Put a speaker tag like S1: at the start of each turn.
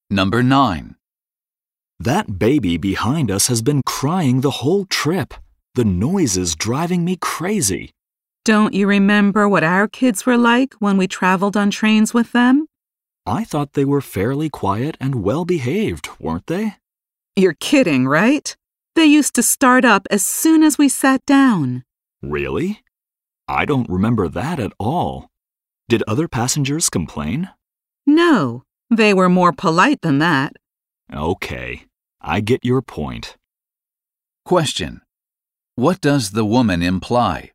S1: Number 9.
S2: That baby behind us has been crying the whole trip. The noise is driving me crazy.
S3: Don't you remember what our kids were like when we traveled on trains with them?
S2: I thought they were fairly quiet and well-behaved, weren't they?
S3: You're kidding, right? They used to start up as soon as we sat down.
S2: Really? I don't remember that at all. Did other passengers complain?
S3: No, they were more polite than that.
S2: Okay, I get your point.
S1: Question. What does the woman imply?